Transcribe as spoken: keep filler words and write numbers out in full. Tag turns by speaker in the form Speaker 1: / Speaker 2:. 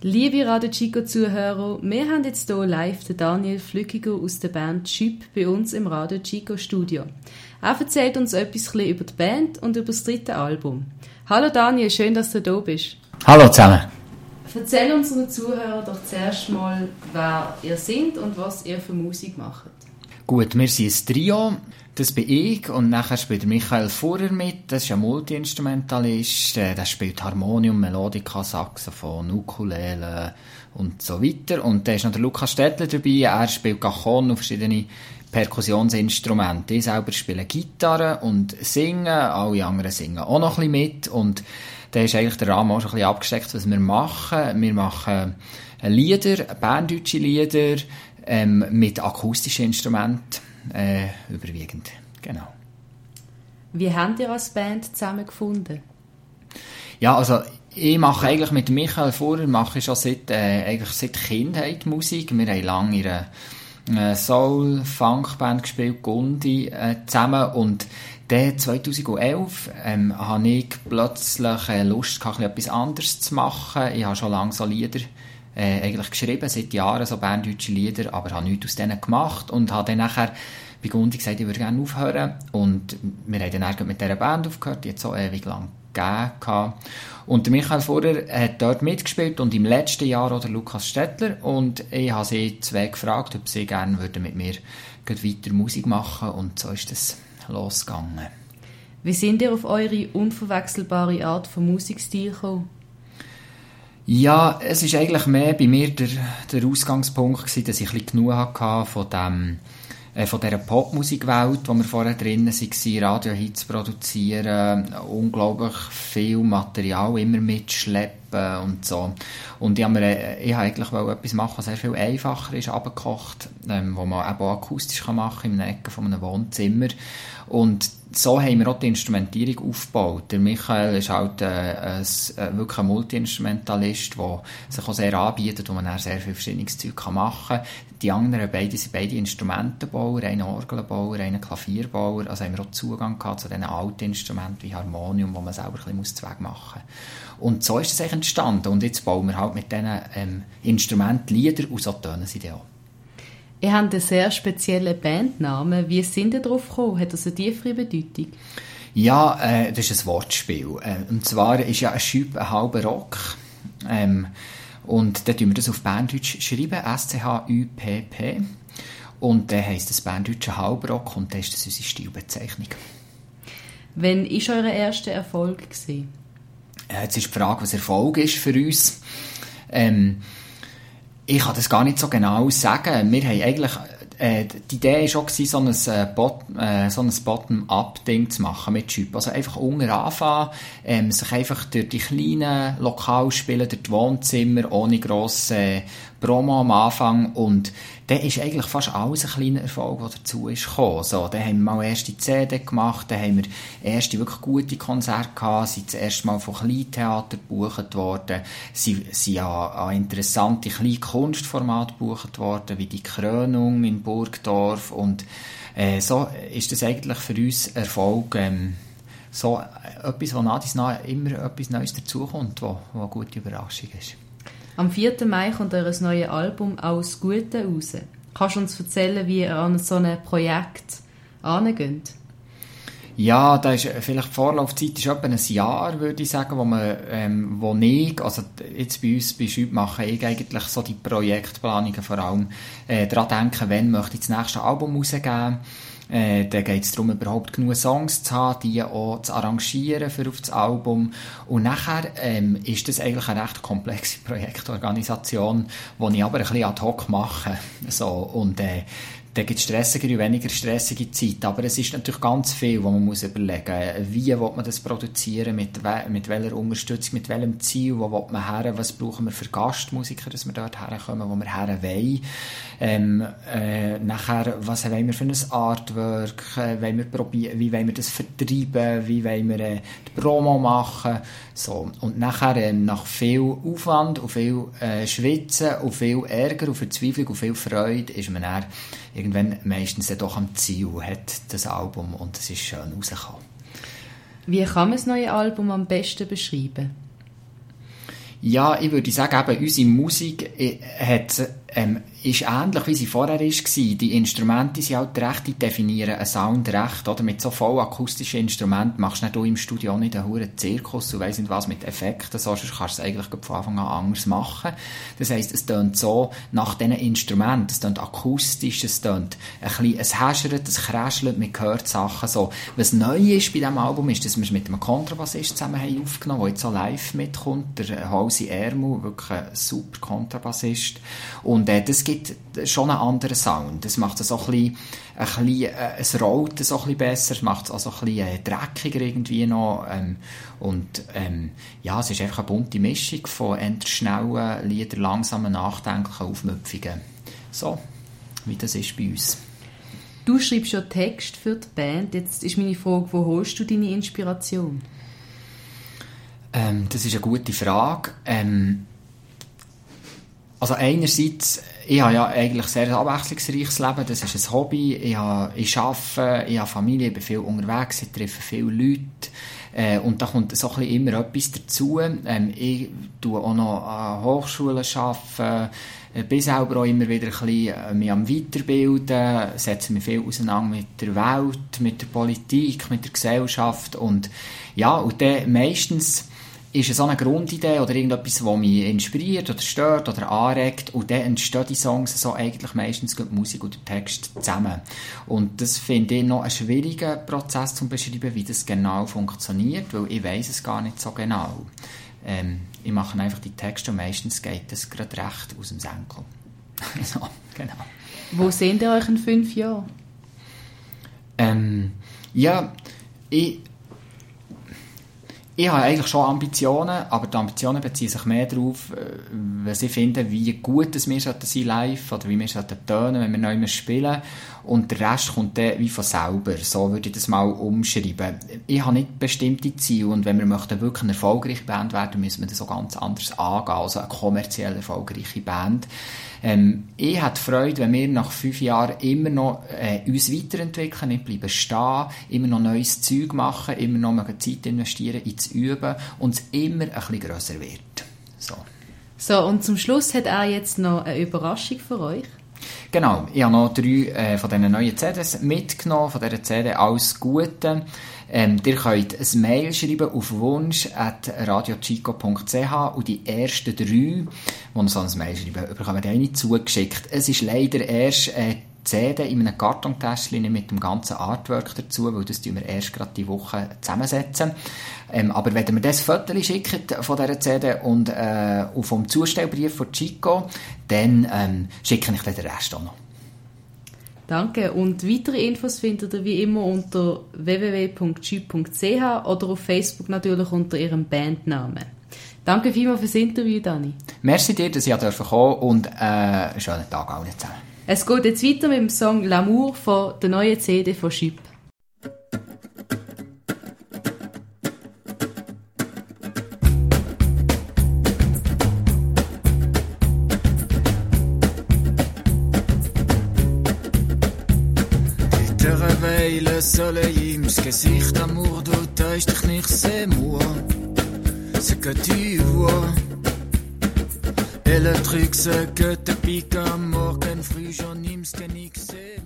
Speaker 1: Liebe Radio Chico-Zuhörer, wir haben jetzt hier live den Daniel Flückiger aus der Band Schüpp bei uns im Radio Chico-Studio. Er erzählt uns etwas über die Band und über das dritte Album. Hallo Daniel, schön, dass du da bist.
Speaker 2: Hallo zusammen.
Speaker 1: Erzähl unseren Zuhörern doch zuerst mal, wer ihr seid und was ihr für Musik macht.
Speaker 2: Gut, wir sind ein Trio. Das bin ich und nachher spielt Michael Furrer mit. Das ist ein Multi-Instrumentalist. Der spielt Harmonium, Melodika, Saxophon, Ukulele und so weiter. Und da ist noch der Lukas Stettler dabei. Er spielt Cajon und verschiedene Perkussionsinstrumente. Ich selber spiele Gitarre und singe. Alle anderen singen auch noch ein bisschen mit. Und da ist eigentlich der Rahmen auch schon ein bisschen abgesteckt, was wir machen. Wir machen Lieder, berndeutsche Lieder, ähm, mit akustischen Instrumenten. Äh, überwiegend, genau.
Speaker 1: Wie habt ihr als Band zusammengefunden?
Speaker 2: Ja, also ich mache eigentlich mit Michael Furrer mache ich schon seit, äh, eigentlich seit Kindheit Musik. Wir haben lange in einer äh, Soul-Funk-Band gespielt, Gundi, äh, zusammen. Und dann zweitausendelf ähm, habe ich plötzlich äh, Lust gehabt, etwas anderes zu machen. Ich habe schon lange so Lieder Äh, eigentlich geschrieben, seit Jahren so berndeutsche Lieder, aber habe nichts aus denen gemacht und habe dann nachher bei Gundi gesagt, ich würde gerne aufhören und wir haben dann mit dieser Band aufgehört, die hat so ewig lang gegeben. Und der Michael Furrer hat dort mitgespielt und im letzten Jahr auch der Lukas Stettler und ich habe sie zwei gefragt, ob sie gerne würden mit mir weiter Musik machen und so ist das losgegangen.
Speaker 1: Wie sind ihr auf eure unverwechselbare Art von Musikstil gekommen?
Speaker 2: Ja, es ist eigentlich mehr bei mir der, der Ausgangspunkt gewesen, dass ich ein bisschen genug hatte von dem, äh, von dieser Popmusikwelt, wo wir vorher drinnen waren, Radiohits produzieren, unglaublich viel Material immer mitschleppen und so. Und ich habe mir, ich habe eigentlich etwas machen, was sehr viel einfacher ist, abgekocht, ähm, wo man eben auch akustisch machen kann, in einer Ecke von einem Wohnzimmer. Und so haben wir auch die Instrumentierung aufgebaut. Der Michael ist halt äh, ein, äh, wirklich ein Multi-Instrumentalist, der sich auch sehr anbietet, wo man dann sehr viel verschiedenes Zeug machen kann. Die anderen beiden sind beide Instrumentenbauer, einer Orgelbauer, einer Klavierbauer. Also haben wir auch Zugang gehabt zu diesen alten Instrumenten wie Harmonium, wo man selber ein bisschen Zweig machen muss. Und so ist es eigentlich entstanden. Und jetzt bauen wir halt mit diesen ähm, Instrumenten Lieder und so tönen sie dann auch.
Speaker 1: Ihr habt einen sehr speziellen Bandnamen. Wie sind ihr darauf gekommen? Hat das eine tiefere Bedeutung?
Speaker 2: Ja, äh, das ist ein Wortspiel. Äh, und zwar ist ja ein Schüpp ein halber Rock. Ähm, und dann schreiben wir das auf Berndeutsch schreiben, S C H U P P. Und dann heisst das Berndeutsch ein Halbrock und dann ist das unsere Stilbezeichnung.
Speaker 1: Wann war euer erster Erfolg? Äh,
Speaker 2: jetzt ist die Frage, was Erfolg ist für uns. Ähm, Ich kann das gar nicht so genau sagen. Wir haben eigentlich, äh, die Idee war schon, so ein, äh, Bot, äh, so ein Bottom-up-Ding zu machen mit Schüpp. Also einfach unten anfangen, ähm, sich einfach durch die kleinen Lokalspiele, durch die Wohnzimmer, ohne grosse äh, Promo am Anfang. Und dann ist eigentlich fast alles ein kleiner Erfolg, der dazu ist gekommen. So, dann haben wir mal erste C D gemacht, dann haben wir erste wirklich gute Konzerte gehabt, sind das erste Mal von Kleintheater gebucht worden, sind, sind an, an interessante kleine Kunstformate gebucht worden, wie die Krönung in Burgdorf. Und äh, so ist das eigentlich für uns Erfolg, ähm, so etwas, wo nach dies nach immer etwas Neues dazukommt, wo, wo eine gute Überraschung ist.
Speaker 1: Am vierten Mai kommt euer neues Album «Aus Gute» raus. Kannst du uns erzählen, wie ihr an so ein Projekt angeht?
Speaker 2: Ja, da ist vielleicht die Vorlaufzeit ist etwa ein Jahr, würde ich sagen, wo man, ähm, wo ich, also jetzt bei uns bei Schüpp mache ich eigentlich so die Projektplanungen vor allem äh, daran denken, wann möchte ich das nächste Album rausgeben. Äh, dann geht es darum, überhaupt genug Songs zu haben, die auch zu arrangieren für auf das Album. Und nachher ähm, ist das eigentlich eine recht komplexe Projektorganisation, die ich aber ein bisschen ad hoc mache. So, und äh, dann gibt es stressigere und weniger stressige Zeit. Aber es ist natürlich ganz viel, wo man muss überlegen muss. Wie will man das produzieren, mit, we- mit welcher Unterstützung, mit welchem Ziel, wo will man her, was brauchen wir für Gastmusiker, dass wir dort herkommen, wo wir her wollen. Ähm, äh, nachher, was wollen wir für ein Artwork, äh, wollen wir probieren, wie wollen wir das vertreiben, wie wollen wir äh, die Promo machen. So. Und nachher, äh, nach viel Aufwand und viel äh, Schwitzen und viel Ärger und Verzweiflung und viel Freude, ist man dann irgendwann meistens ja doch am Ziel, hat das Album und es ist schön rausgekommen.
Speaker 1: Wie kann man das neue Album am besten beschreiben?
Speaker 2: Ja, ich würde sagen, eben, unsere Musik äh, hat, ähm, ist ähnlich, wie sie vorher war. Die Instrumente sind halt recht, die definieren einen Sound recht. Oder? Mit so voll akustischen Instrumenten machst du nicht im Studio nicht einen hohen Zirkus und weiss nicht was mit Effekten, sonst kannst du es eigentlich von Anfang an anders machen. Das heisst, es tönt so nach diesen Instrumenten, es tönt akustisch, es tönt ein bisschen, es häschert, es kräschelt, man hört Sachen so. Was neu ist bei diesem Album ist, dass wir es mit einem Kontrabassist zusammen haben aufgenommen, der jetzt so live mitkommt, der Halsi Ermu, wirklich ein super Kontrabassist. Und äh, das gibt schon einen anderen Sound. Das macht es so ein bisschen, ein bisschen äh, es rollt so ein bisschen besser, es macht es auch so ein bisschen äh, dreckiger irgendwie noch. Ähm, und ähm, ja, es ist einfach eine bunte Mischung von eher schnellen Liedern, langsamen, nachdenklichen Aufmüpfungen. So, wie das ist bei uns.
Speaker 1: Du schreibst ja Text für die Band. Jetzt ist meine Frage, wo holst du deine Inspiration?
Speaker 2: Ähm, das ist eine gute Frage. Ähm, also einerseits, ich habe ja eigentlich ein sehr abwechslungsreiches Leben, das ist ein Hobby, ich, habe, ich arbeite, ich habe Familie, ich bin viel unterwegs, ich treffe viele Leute äh, und da kommt so ein bisschen immer etwas dazu. Ähm, ich tue auch noch an Hochschulen arbeiten, äh, bin selber auch immer wieder ein bisschen äh, mich am Weiterbilden, setze mich viel auseinander mit der Welt, mit der Politik, mit der Gesellschaft und ja, und dann meistens ist es so eine Grundidee oder irgendetwas, das mich inspiriert oder stört oder anregt und dann entstehen die Songs so eigentlich meistens die Musik und der Text zusammen. Und das finde ich noch einen schwierigen Prozess zu beschreiben, wie das genau funktioniert, weil ich weiss es gar nicht so genau. Ähm, ich mache einfach die Texte und meistens geht das gerade recht aus dem Senkel. So, genau.
Speaker 1: Wo seht ihr euch in fünf Jahren?
Speaker 2: Ähm, ja, ich Ich habe eigentlich schon Ambitionen, aber die Ambitionen beziehen sich mehr darauf, was ich finde, wie gut wir sollten sein live oder wie wir sollten tönen, wenn wir neu spielen. Und der Rest kommt dann wie von selber. So würde ich das mal umschreiben. Ich habe nicht bestimmte Ziele und wenn wir möchten wirklich eine erfolgreiche Band werden, müssen wir das so ganz anders angehen, also eine kommerziell erfolgreiche Band. Ähm, ich hätte Freude, wenn wir nach fünf Jahren immer noch äh, uns weiterentwickeln, nicht bleiben stehen, immer noch neues Zeug machen, immer noch Zeit investieren ins Üben und es immer ein bisschen grösser wird. So.
Speaker 1: So, und zum Schluss hat er jetzt noch eine Überraschung für euch.
Speaker 2: Genau, ich habe noch drei äh, von diesen neuen C Ds mitgenommen, von dieser C D «Alles Gute». Ähm, ihr könnt ein Mail schreiben auf wunsch at radiochico punkt c h und die ersten drei, die so ein Mail schreiben, bekommen eine zugeschickt. Es ist leider erst äh, C D in einem Kartontäschchen mit dem ganzen Artwork dazu, weil das tun wir erst gerade die Woche zusammensetzen. Ähm, aber wenn ihr mir das Foto schickt von dieser C D und äh, vom Zustellbrief von Chico, dann ähm, schicke ich dann den Rest auch noch.
Speaker 1: Danke. Und weitere Infos findet ihr wie immer unter w w w punkt chip punkt c h oder auf Facebook natürlich unter ihrem Bandnamen. Danke vielmals fürs Interview, Dani.
Speaker 2: Merci dir, dass ich kommen durfte und äh, einen schönen Tag allen zusammen.
Speaker 1: Es geht jetzt weiter mit dem Song «L'amour» von der neuen C D von Chip.
Speaker 3: Der réveil, le soleil im Gesicht, Amour, du täuschst dich nicht, c'est moi, c'est que tu vois. Et le truc, c'est que te pique am Morgen früh schon nimmst du nichts.